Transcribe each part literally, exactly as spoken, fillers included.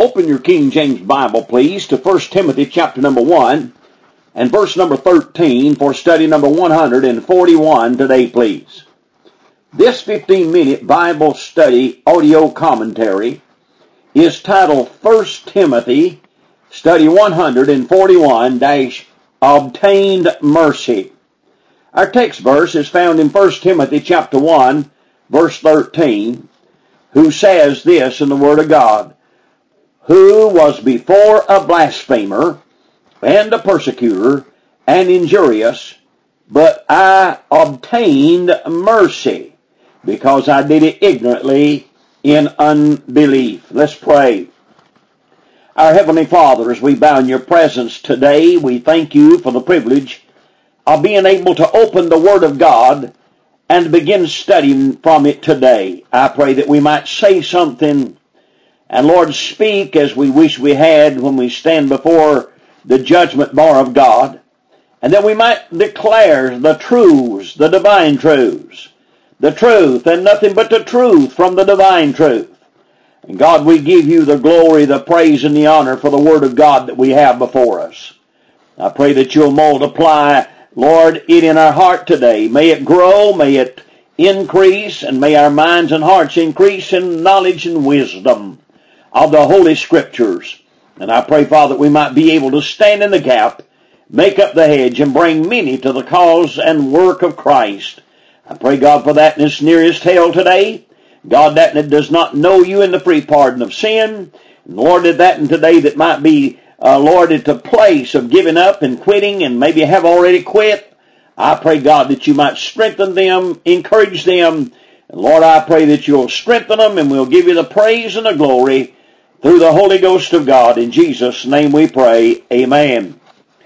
Open your King James Bible, please, to First Timothy chapter number one and verse number thirteen for study number one hundred forty-one today, please. This fifteen-minute Bible study audio commentary is titled First Timothy Study one hundred forty-one Obtained Mercy. Our text verse is found in First Timothy chapter one, verse thirteen, who says this in the Word of God, who was before a blasphemer and a persecutor and injurious, but I obtained mercy because I did it ignorantly in unbelief. Let's pray. Our Heavenly Father, as we bow in your presence today, we thank you for the privilege of being able to open the Word of God and begin studying from it today. I pray that we might say something, and Lord, speak as we wish we had when we stand before the judgment bar of God, and that we might declare the truths, the divine truths, the truth and nothing but the truth from the divine truth. And God, we give you the glory, the praise, and the honor for the Word of God that we have before us. I pray that you'll multiply, Lord, it in our heart today. May it grow, may it increase, and may our minds and hearts increase in knowledge and wisdom of the Holy Scriptures. And I pray, Father, that we might be able to stand in the gap, make up the hedge, and bring many to the cause and work of Christ. I pray, God, for that in this nearest hell today. God, that that does not know you in the free pardon of sin. And Lord, that in today that might be, uh, Lord, at the place of giving up and quitting and maybe have already quit. I pray, God, that you might strengthen them, encourage them. And Lord, I pray that you'll strengthen them, and we'll give you the praise and the glory through the Holy Ghost of God. In Jesus' name we pray. Amen.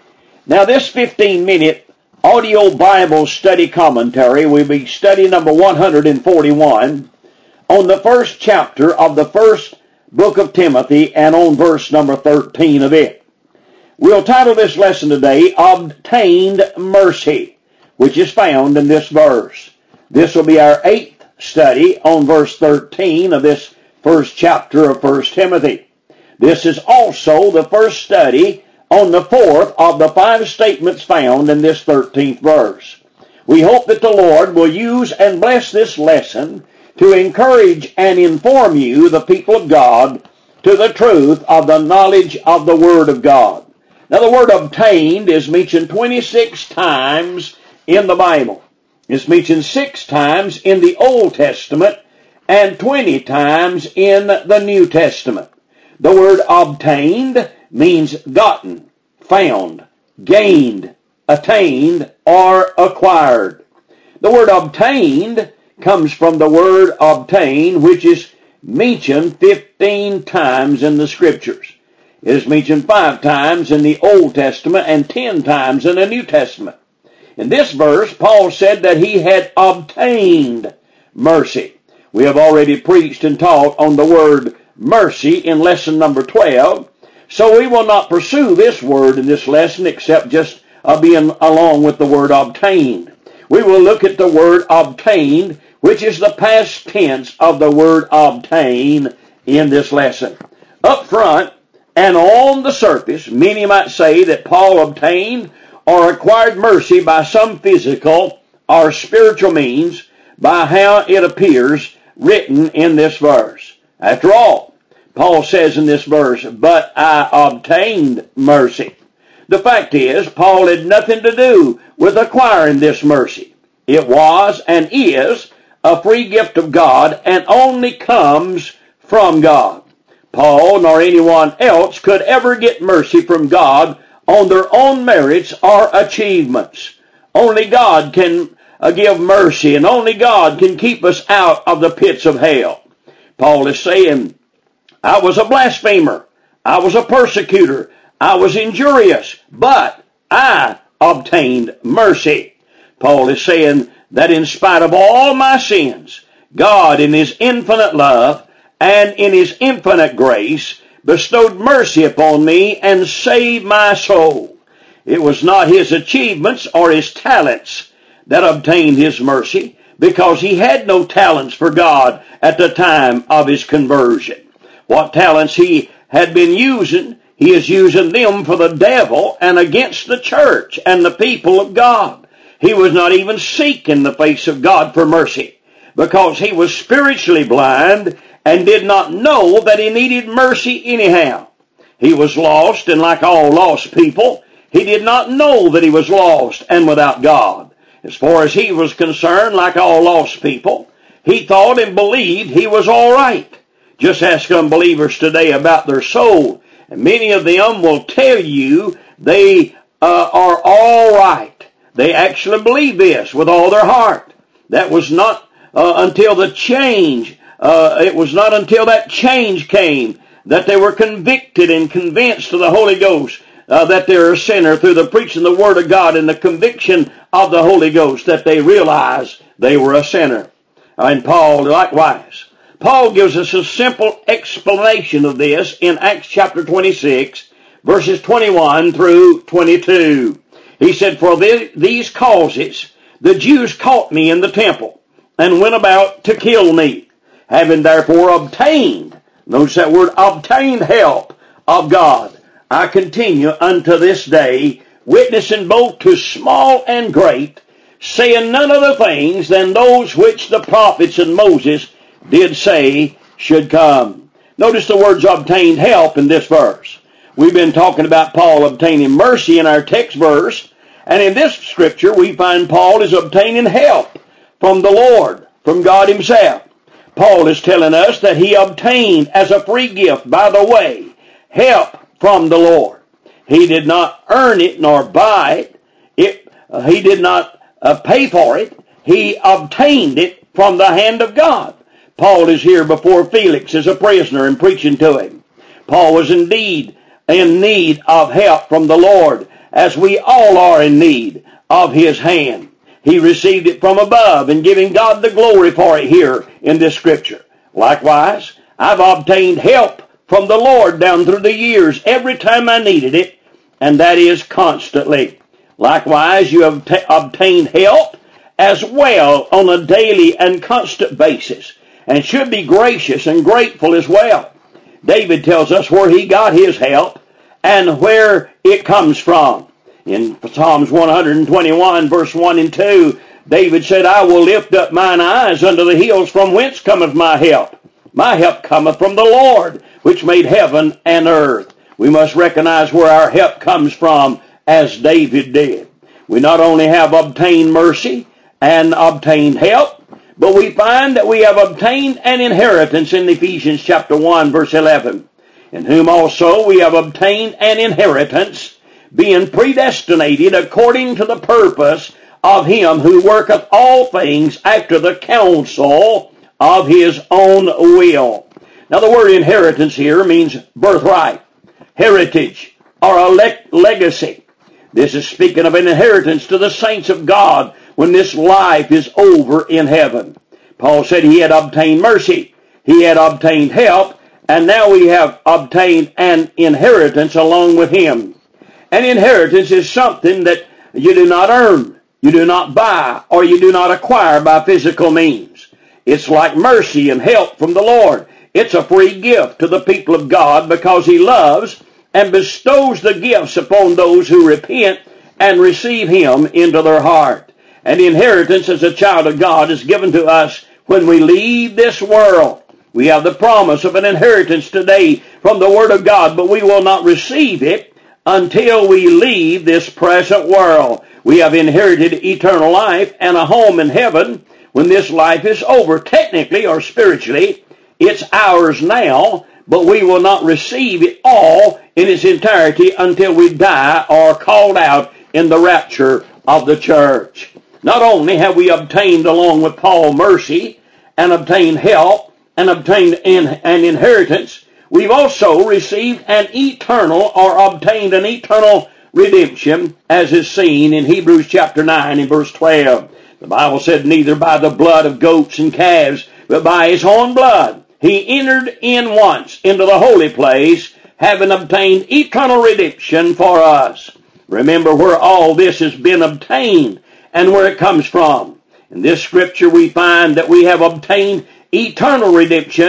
Now this fifteen-minute audio Bible study commentary will be study number one hundred forty-one on the first chapter of the first book of Timothy and on verse number thirteen of it. We'll title this lesson today, Obtained Mercy, which is found in this verse. This will be our eighth study on verse thirteen of this first chapter of First Timothy. This is also the first study on the fourth of the five statements found in this thirteenth verse. We hope that the Lord will use and bless this lesson to encourage and inform you, the people of God, to the truth of the knowledge of the Word of God. Now the word obtained is mentioned twenty-six times in the Bible. It's mentioned six times in the Old Testament and twenty times in the New Testament. The word obtained means gotten, found, gained, attained, or acquired. The word obtained comes from the word obtain, which is mentioned fifteen times in the Scriptures. It is mentioned five times in the Old Testament and ten times in the New Testament. In this verse, Paul said that he had obtained mercy. We have already preached and taught on the word mercy in lesson number twelve, so we will not pursue this word in this lesson except just uh, being along with the word obtained. We will look at the word obtained, which is the past tense of the word obtain in this lesson. Up front and on the surface, many might say that Paul obtained or acquired mercy by some physical or spiritual means by how it appears written in this verse. After all, Paul says in this verse, but I obtained mercy. The fact is, Paul had nothing to do with acquiring this mercy. It was and is a free gift of God and only comes from God. Paul nor anyone else could ever get mercy from God on their own merits or achievements. Only God can uh, give mercy, and only God can keep us out of the pits of hell. Paul is saying, I was a blasphemer, I was a persecutor, I was injurious, but I obtained mercy. Paul is saying that in spite of all my sins, God in His infinite love and in His infinite grace bestowed mercy upon me and saved my soul. It was not his achievements or his talents that obtained his mercy, because he had no talents for God at the time of his conversion. What talents he had been using, he is using them for the devil and against the church and the people of God. He was not even seeking the face of God for mercy because he was spiritually blind and did not know that he needed mercy anyhow. He was lost, and like all lost people, he did not know that he was lost and without God. As far as he was concerned, like all lost people, he thought and believed he was all right. Just ask unbelievers today about their soul, and many of them will tell you they uh, are all right. They actually believe this with all their heart. That was not uh, until the change, uh, it was not until that change came that they were convicted and convinced of the Holy Ghost uh, that they're a sinner through the preaching of the Word of God and the conviction of the Holy Ghost that they realized they were a sinner. And Paul likewise. Paul gives us a simple explanation of this in Acts chapter twenty-six, verses twenty-one through twenty-two. He said, "For these causes the Jews caught me in the temple, and went about to kill me. Having therefore obtained," notice that word, obtained help of God, "I continue unto this day, witnessing both to small and great, saying none other things than those which the prophets and Moses did say should come." Notice the words obtained help in this verse. We've been talking about Paul obtaining mercy in our text verse, and in this scripture we find Paul is obtaining help from the Lord, from God himself. Paul is telling us that he obtained as a free gift, by the way, help from the Lord. He did not earn it nor buy it. it uh, he did not uh, pay for it. He obtained it from the hand of God. Paul is here before Felix as a prisoner and preaching to him. Paul was indeed in need of help from the Lord, as we all are in need of his hand. He received it from above and giving God the glory for it here in this scripture. Likewise, I've obtained help from the Lord down through the years every time I needed it, and that is constantly. Likewise, you have t- obtained help as well on a daily and constant basis, and should be gracious and grateful as well. David tells us where he got his help and where it comes from. In Psalms one twenty-one, verse one and two, David said, "I will lift up mine eyes unto the hills, from whence cometh my help. My help cometh from the Lord, which made heaven and earth." We must recognize where our help comes from, as David did. We not only have obtained mercy and obtained help, but we find that we have obtained an inheritance in Ephesians chapter one, verse eleven. "In whom also we have obtained an inheritance, being predestinated according to the purpose of him who worketh all things after the counsel of his own will." Now the word inheritance here means birthright, heritage, or a le- legacy. This is speaking of an inheritance to the saints of God when this life is over in heaven. Paul said he had obtained mercy, he had obtained help, and now we have obtained an inheritance along with him. An inheritance is something that you do not earn, you do not buy, or you do not acquire by physical means. It's like mercy and help from the Lord. It's a free gift to the people of God because he loves and bestows the gifts upon those who repent and receive him into their heart. An inheritance as a child of God is given to us when we leave this world. We have the promise of an inheritance today from the Word of God, but we will not receive it until we leave this present world. We have inherited eternal life and a home in heaven when this life is over. Technically or spiritually, it's ours now, but we will not receive it all in its entirety until we die or called out in the rapture of the church. Not only have we obtained along with Paul mercy and obtained help and obtained an inheritance, we've also received an eternal or obtained an eternal redemption, as is seen in Hebrews chapter nine and verse twelve. The Bible said, "Neither by the blood of goats and calves, but by his own blood he entered in once into the holy place, having obtained eternal redemption for us." Remember where all this has been obtained and where it comes from. In this scripture we find that we have obtained eternal redemption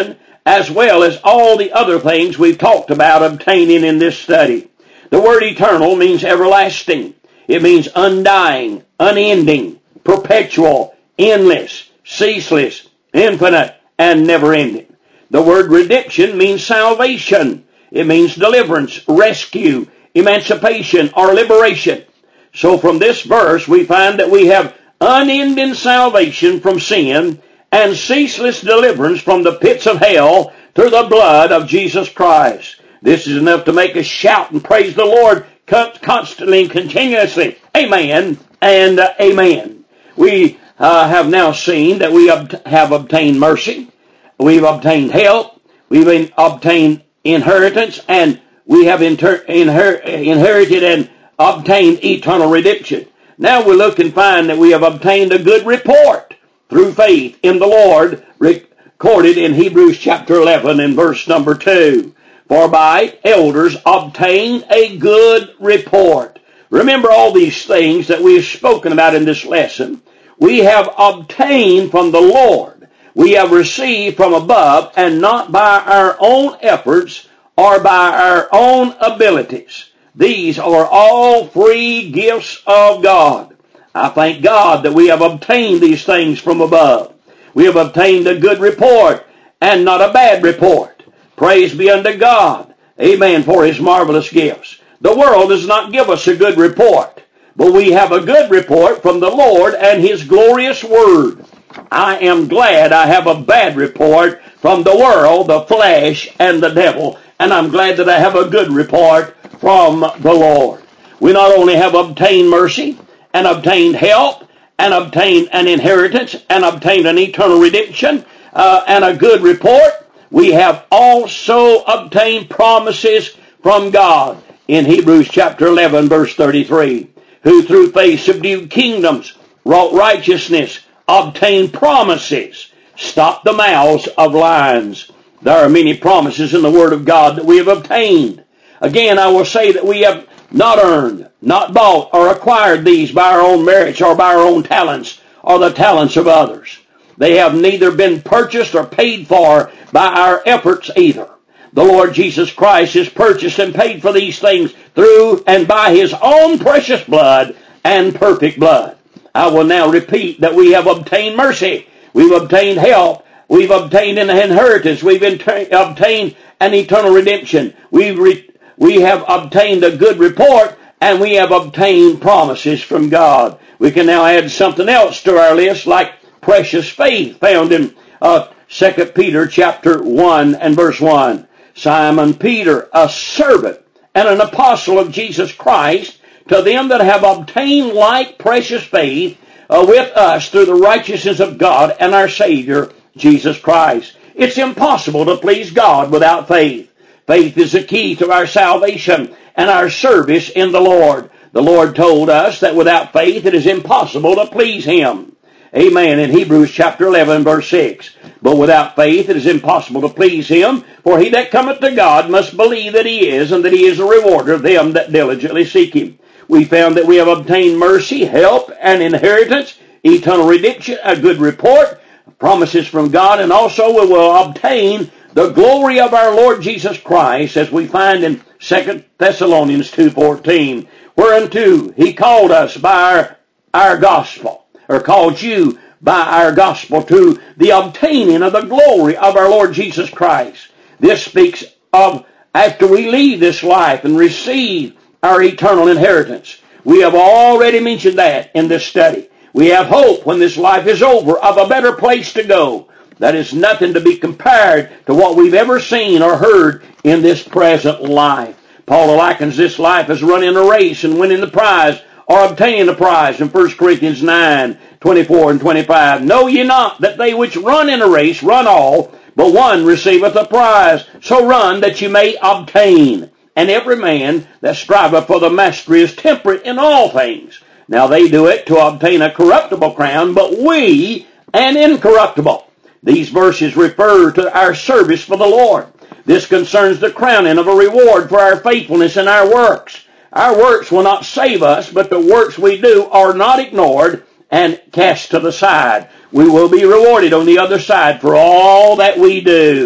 as well as all the other things we've talked about obtaining in this study. The word eternal means everlasting. It means undying, unending, perpetual, endless, ceaseless, infinite, and never-ending. The word redemption means salvation. It means deliverance, rescue, emancipation, or liberation. So from this verse, we find that we have unending salvation from sin and ceaseless deliverance from the pits of hell through the blood of Jesus Christ. This is enough to make us shout and praise the Lord constantly and continuously. Amen and uh, amen. We uh, have now seen that we ob- have obtained mercy. We've obtained help. We've obtained inheritance. And we have inter- inher- inherited and obtained eternal redemption. Now we look and find that we have obtained a good report through faith in the Lord, recorded in Hebrews chapter eleven and verse number two. For by elders obtain a good report. Remember all these things that we have spoken about in this lesson. We have obtained from the Lord. We have received from above, and not by our own efforts or by our own abilities. These are all free gifts of God. I thank God that we have obtained these things from above. We have obtained a good report and not a bad report. Praise be unto God. Amen, for His marvelous gifts. The world does not give us a good report, but we have a good report from the Lord and His glorious Word. I am glad I have a bad report from the world, the flesh, and the devil, and I'm glad that I have a good report from the Lord. We not only have obtained mercy and obtained help and obtained an inheritance and obtained an eternal redemption uh, and a good report, we have also obtained promises from God in Hebrews chapter eleven verse thirty-three, who through faith subdued kingdoms, wrought righteousness, obtained promises, stopped the mouths of lions. There are many promises in the Word of God that we have obtained. Again, I will say that we have not earned, not bought, or acquired these by our own merits or by our own talents or the talents of others. They have neither been purchased or paid for by our efforts either. The Lord Jesus Christ has purchased and paid for these things through and by His own precious blood and perfect blood. I will now repeat that we have obtained mercy. We've obtained help. We've obtained an inheritance. We've obtained an eternal redemption. We've re- we have obtained a good report, and we have obtained promises from God. We can now add something else to our list, like precious faith, found in uh, Second Peter chapter one and verse one. Simon Peter, a servant and an apostle of Jesus Christ, to them that have obtained like precious faith uh, with us through the righteousness of God and our Savior, Jesus Christ. It's impossible to please God without faith. Faith is the key to our salvation and our service in the Lord. The Lord told us that without faith it is impossible to please Him. Amen. In Hebrews chapter eleven verse six. But without faith it is impossible to please Him, for he that cometh to God must believe that He is, and that He is a rewarder of them that diligently seek Him. We found that we have obtained mercy, help, and inheritance, eternal redemption, a good report, promises from God, and also we will obtain the glory of our Lord Jesus Christ, as we find in Second Thessalonians two fourteen, whereunto He called us by our, our gospel, or called you by our gospel to the obtaining of the glory of our Lord Jesus Christ. This speaks of after we leave this life and receive our eternal inheritance. We have already mentioned that in this study. We have hope when this life is over of a better place to go. That is nothing to be compared to what we've ever seen or heard in this present life. Paul likens this life as running a race and winning the prize or obtaining the prize in First Corinthians nine, twenty-four and twenty-five. Know ye not that they which run in a race run all, but one receiveth a prize. So run that you may obtain. And every man that striveth for the mastery is temperate in all things. Now they do it to obtain a corruptible crown, but we an incorruptible. These verses refer to our service for the Lord. This concerns the crowning of a reward for our faithfulness in our works. Our works will not save us, but the works we do are not ignored and cast to the side. We will be rewarded on the other side for all that we do.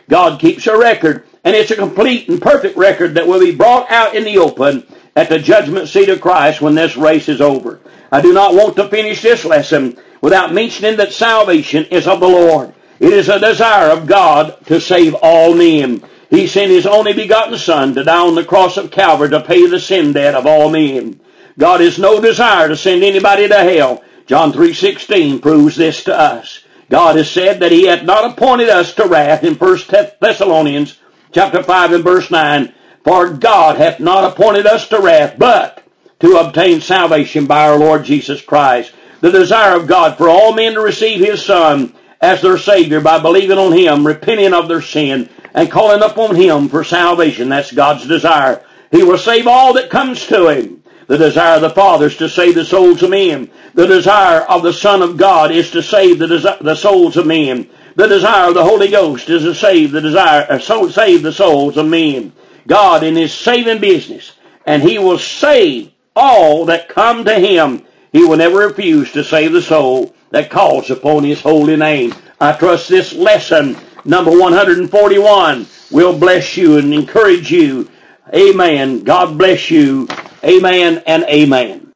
God keeps a record, and it's a complete and perfect record that will be brought out in the open at the judgment seat of Christ when this race is over. I do not want to finish this lesson without mentioning that salvation is of the Lord. It is a desire of God to save all men. He sent His only begotten Son to die on the cross of Calvary to pay the sin debt of all men. God has no desire to send anybody to hell. John three sixteen proves this to us. God has said that He hath not appointed us to wrath in First Thessalonians chapter five and verse nine. For God hath not appointed us to wrath, but to obtain salvation by our Lord Jesus Christ. The desire of God for all men to receive His Son as their Savior by believing on Him, repenting of their sin, and calling upon Him for salvation. That's God's desire. He will save all that comes to Him. The desire of the Father is to save the souls of men. The desire of the Son of God is to save the, desi- the souls of men. The desire of the Holy Ghost is to save the desire, uh, so, save the souls of men. God in His saving business, and He will save all that come to Him. He will never refuse to save the soul that calls upon His holy name. I trust this lesson, number one hundred forty-one, will bless you and encourage you. Amen. God bless you. Amen and amen.